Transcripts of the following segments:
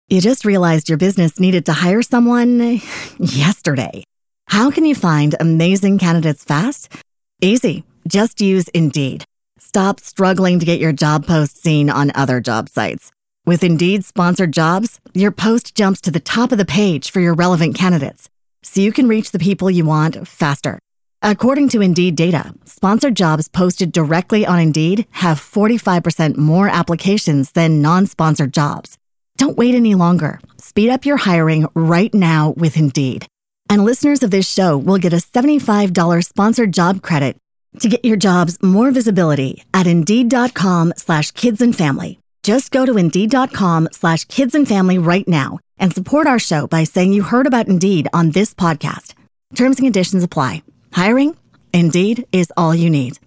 You just realized your business needed to hire someone yesterday. How can you find amazing candidates fast? Easy. Just use Indeed. Stop struggling to get your job post seen on other job sites. With Indeed sponsored jobs, your post jumps to the top of the page for your relevant candidates, so you can reach the people you want faster. According to Indeed data, sponsored jobs posted directly on Indeed have 45% more applications than non-sponsored jobs. Don't wait any longer. Speed up your hiring right now with Indeed. And listeners of this show will get a $75 sponsored job credit to get your jobs more visibility at Indeed.com/kidsandfamily. Just go to Indeed.com/kidsandfamily right now and support our show by saying you heard about Indeed on this podcast. Terms and conditions apply. Hiring? Indeed is all you need.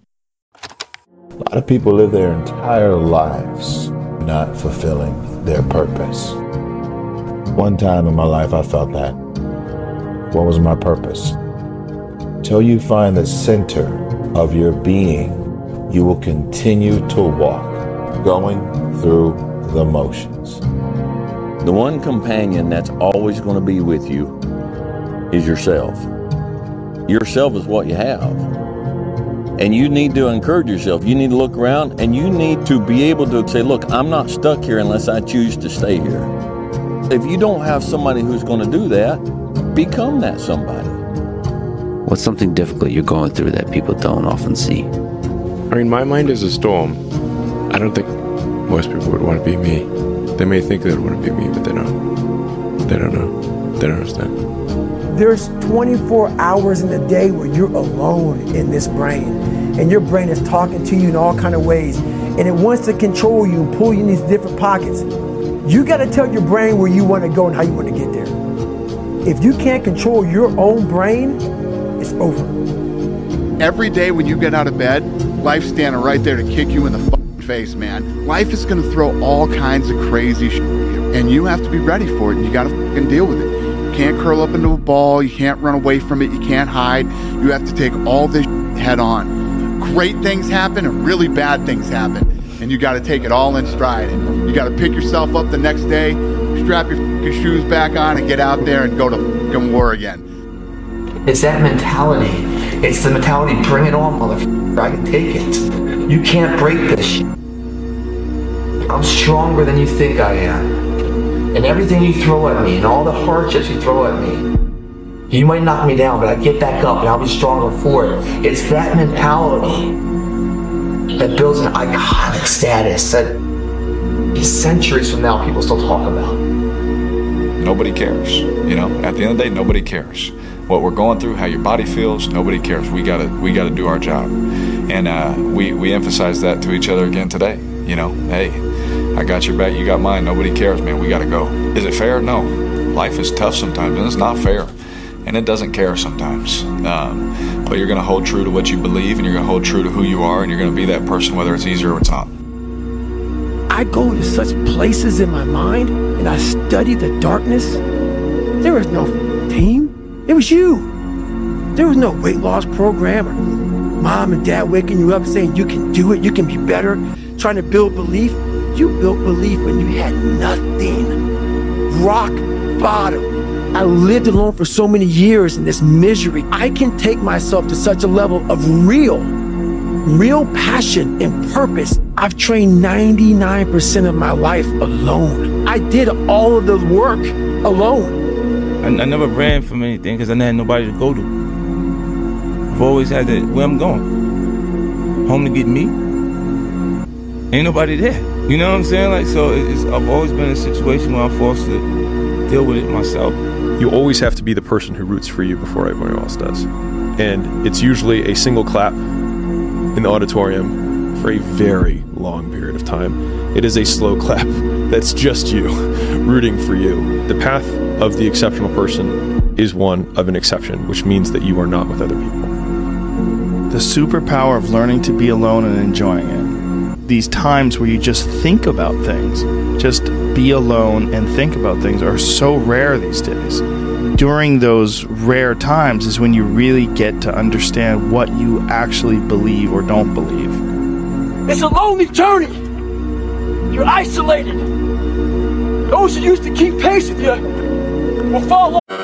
A lot of people live their entire lives not fulfilling their purpose. One time in my life I felt that. What was my purpose? Till you find the center of your being, you will continue to walk, going through the motions. The one companion that's always going to be with you is yourself. Yourself is what you have. And you need to encourage yourself. You need to look around and you need to be able to say, look, I'm not stuck here unless I choose to stay here. If you don't have somebody who's going to do that, become that somebody. What's something difficult you're going through that people don't often see? I mean, my mind is a storm. I don't think most people would want to be me. They may think they'd want to be me, but they don't. They don't know. They don't understand. There's 24 hours in the day where you're alone in this brain, and your brain is talking to you in all kind of ways, and it wants to control you and pull you in these different pockets. You got to tell your brain where you want to go and how you want to get there. If you can't control your own brain, it's over. Every day when you get out of bed, life's standing right there to kick you in the face, man. Life is going to throw all kinds of crazy shit at you, and you have to be ready for it, and you got to fucking deal with it. You can't curl up into a ball. You can't run away from it. You can't hide. You have to take all this head on. Great things happen and really bad things happen, and you got to take it all in stride. And you got to pick yourself up the next day, strap your shoes back on, and get out there and go to fucking war again. It's that mentality. It's the mentality, bring it on, motherfucker. I can take it. You can't break this shit. I'm stronger than you think I am. And everything you throw at me and all the hardships you throw at me, you might knock me down, but I get back up and I'll be stronger for it. It's that mentality that builds an iconic status that centuries from now people still talk about. Nobody cares. You know, at the end of the day, nobody cares. What we're going through, how your body feels, nobody cares. We gotta do our job. And we emphasize that to each other again today. You know, hey, I got your back, you got mine, nobody cares, man, we gotta go. Is it fair? No. Life is tough sometimes, and it's not fair. And it doesn't care sometimes. But you're gonna hold true to what you believe, and you're gonna hold true to who you are, and you're gonna be that person whether it's easy or it's not. I go to such places in my mind, and I study the darkness. There was no team. It was you. There was no weight loss program or mom and dad waking you up saying you can do it, you can be better, trying to build belief. You built belief when you had nothing. Rock bottom. I lived alone for so many years in this misery. I can take myself to such a level of real passion and purpose. I've trained 99% of my life alone. I did all of the work alone. I never ran from anything because I never had nobody to go to. I've always had that, where I'm going. Home to get me. Ain't nobody there. You know what I'm saying? Like, so I've always been in a situation where I'm forced to deal with it myself. You always have to be the person who roots for you before everyone else does. And it's usually a single clap in the auditorium for a very long period of time. It is a slow clap that's just you rooting for you. The path of the exceptional person is one of an exception, which means that you are not with other people. The superpower of learning to be alone and enjoying it. These times where you just think about things, just be alone and think about things, are so rare these days. During those rare times is when you really get to understand what you actually believe or don't believe. It's a lonely journey. You're isolated. Those who used to keep pace with you will fall off.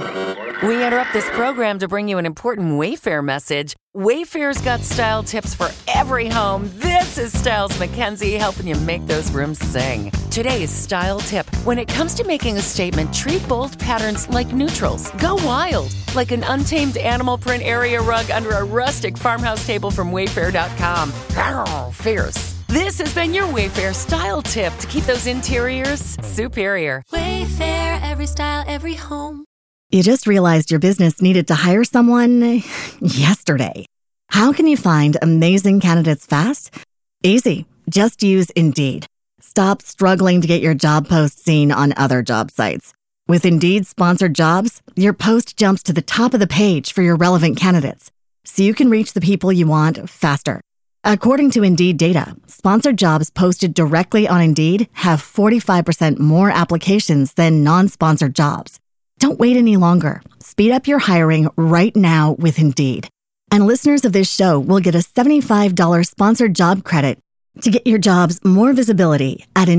We interrupt this program to bring you an important Wayfair message. Wayfair's got style tips for every home. This is Styles McKenzie helping you make those rooms sing. Today's style tip. When it comes to making a statement, treat bold patterns like neutrals. Go wild, like an untamed animal print area rug under a rustic farmhouse table from Wayfair.com. Arr, fierce. This has been your Wayfair style tip to keep those interiors superior. Wayfair, every style, every home. You just realized your business needed to hire someone yesterday. How can you find amazing candidates fast? Easy. Just use Indeed. Stop struggling to get your job post seen on other job sites. With Indeed sponsored jobs, your post jumps to the top of the page for your relevant candidates, so you can reach the people you want faster. According to Indeed data, sponsored jobs posted directly on Indeed have 45% more applications than non-sponsored jobs. Don't wait any longer. Speed up your hiring right now with Indeed. And listeners of this show will get a $75 sponsored job credit to get your jobs more visibility at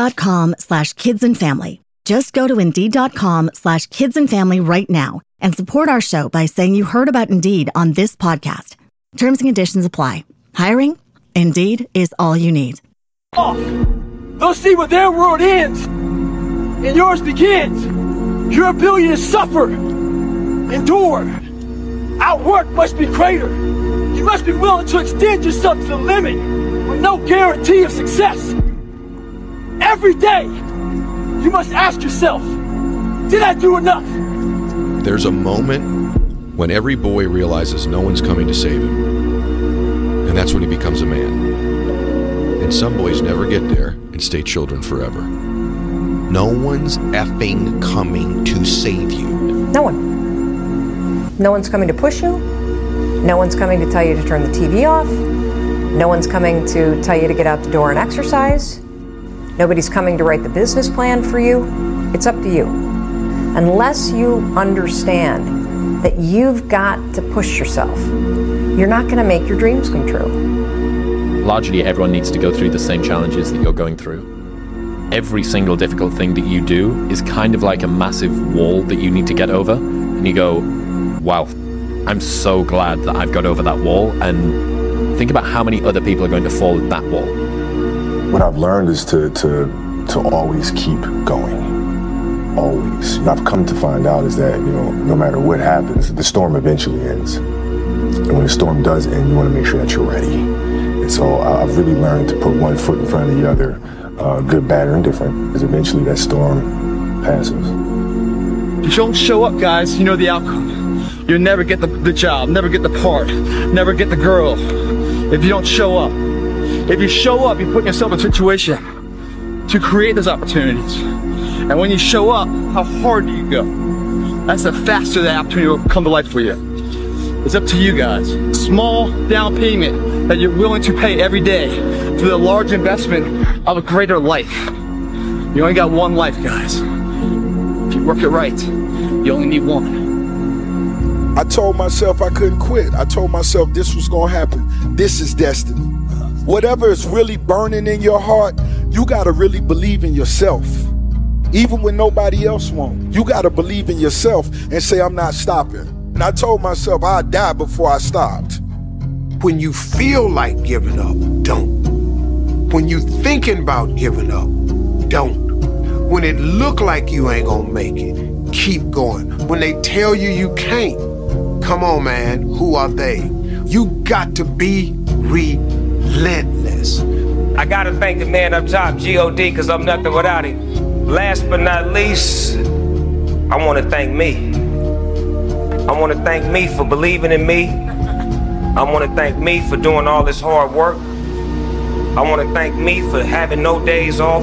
Indeed.com/kidsandfamily. Just go to Indeed.com/kidsandfamily right now and support our show by saying you heard about Indeed on this podcast. Terms and conditions apply. Hiring? Indeed is all you need. They'll see where their world ends and yours begins. Your ability to suffer, endure, outwork must be greater. You must be willing to extend yourself to the limit with no guarantee of success. Every day, you must ask yourself, did I do enough? There's a moment when every boy realizes no one's coming to save him. And that's when he becomes a man. And some boys never get there and stay children forever. No one's effing coming to save you. No one. No one's coming to push you. No one's coming to tell you to turn the TV off. No one's coming to tell you to get out the door and exercise. Nobody's coming to write the business plan for you. It's up to you. Unless you understand that you've got to push yourself, you're not going to make your dreams come true. Largely, everyone needs to go through the same challenges that you're going through. Every single difficult thing that you do is kind of like a massive wall that you need to get over. And you go, wow, I'm so glad that I've got over that wall. And think about how many other people are going to fall at that wall. What I've learned is to always keep going. Always. I've come to find out is that, no matter what happens, the storm eventually ends. And when the storm does end, you want to make sure that you're ready. And so I've really learned to put one foot in front of the other, good, bad, or indifferent, because eventually that storm passes. If you don't show up, guys, you know the outcome. You'll never get the job, never get the part, never get the girl if you don't show up. If you show up, you're putting yourself in a situation to create those opportunities. And when you show up, how hard do you go? That's the faster the opportunity will come to life for you. It's up to you guys. Small down payment that you're willing to pay every day for the large investment of a greater life. You only got one life, guys. If you work it right, you only need one. I told myself I couldn't quit. I told myself this was gonna happen. This is destiny. Whatever is really burning in your heart, you gotta really believe in yourself. Even when nobody else won't. You gotta believe in yourself and say, I'm not stopping. And I told myself I'd die before I stopped. When you feel like giving up, don't. When you thinking about giving up, don't. When it look like you ain't gonna make it, keep going. When they tell you you can't, come on, man, who are they? You got to be relentless. I gotta thank the man up top, G.O.D., because I'm nothing without him. Last but not least, I want to thank me. I want to thank me for believing in me. I want to thank me for doing all this hard work. I want to thank me for having no days off.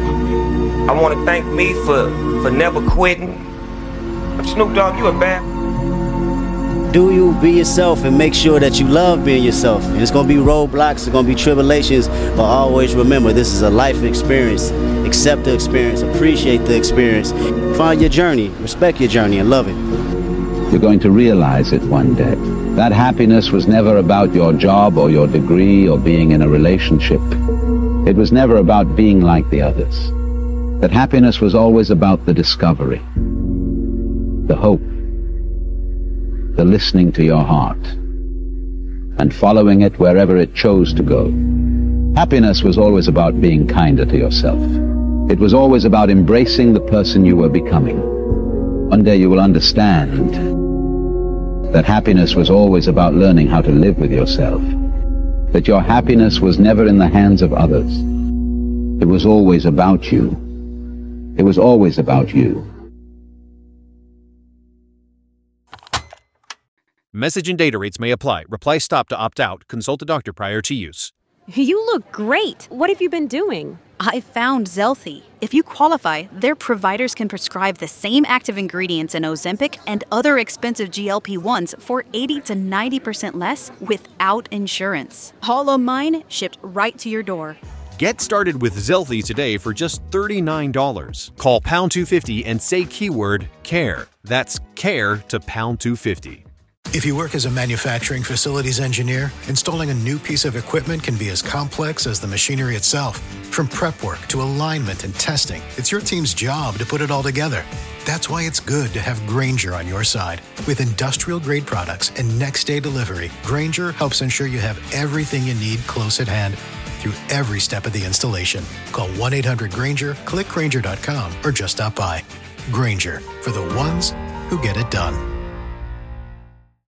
I want to thank me for never quitting. Snoop Dogg, you a bad. Do you be yourself and make sure that you love being yourself. And it's going to be roadblocks, it's going to be tribulations, but always remember this is a life experience. Accept the experience, appreciate the experience. Find your journey, respect your journey, and love it. You're going to realize it one day. That happiness was never about your job or your degree or being in a relationship. It was never about being like the others. that happiness was always about the discovery, the hope, the listening to your heart, and following it wherever it chose to go. Happiness was always about being kinder to yourself. It was always about embracing the person you were becoming. One day you will understand that happiness was always about learning how to live with yourself, that your happiness was never in the hands of others. It was always about you. It was always about you. Message and data rates may apply. Reply stop to opt out. Consult a doctor prior to use. You look great. What have you been doing? I found Zelthi. If you qualify, their providers can prescribe the same active ingredients in Ozempic and other expensive GLP-1s for 80 to 90% less without insurance. All of mine shipped right to your door. Get started with Zelthi today for just $39. Call pound 250 and say keyword CARE. That's CARE to pound 250. If you work as a manufacturing facilities engineer, installing a new piece of equipment can be as complex as the machinery itself. From prep work to alignment and testing, it's your team's job to put it all together. That's why it's good to have Grainger on your side. With industrial-grade products and next-day delivery, Grainger helps ensure you have everything you need close at hand through every step of the installation. Call 1-800-GRAINGER, click Grainger.com, or just stop by. Grainger, for the ones who get it done.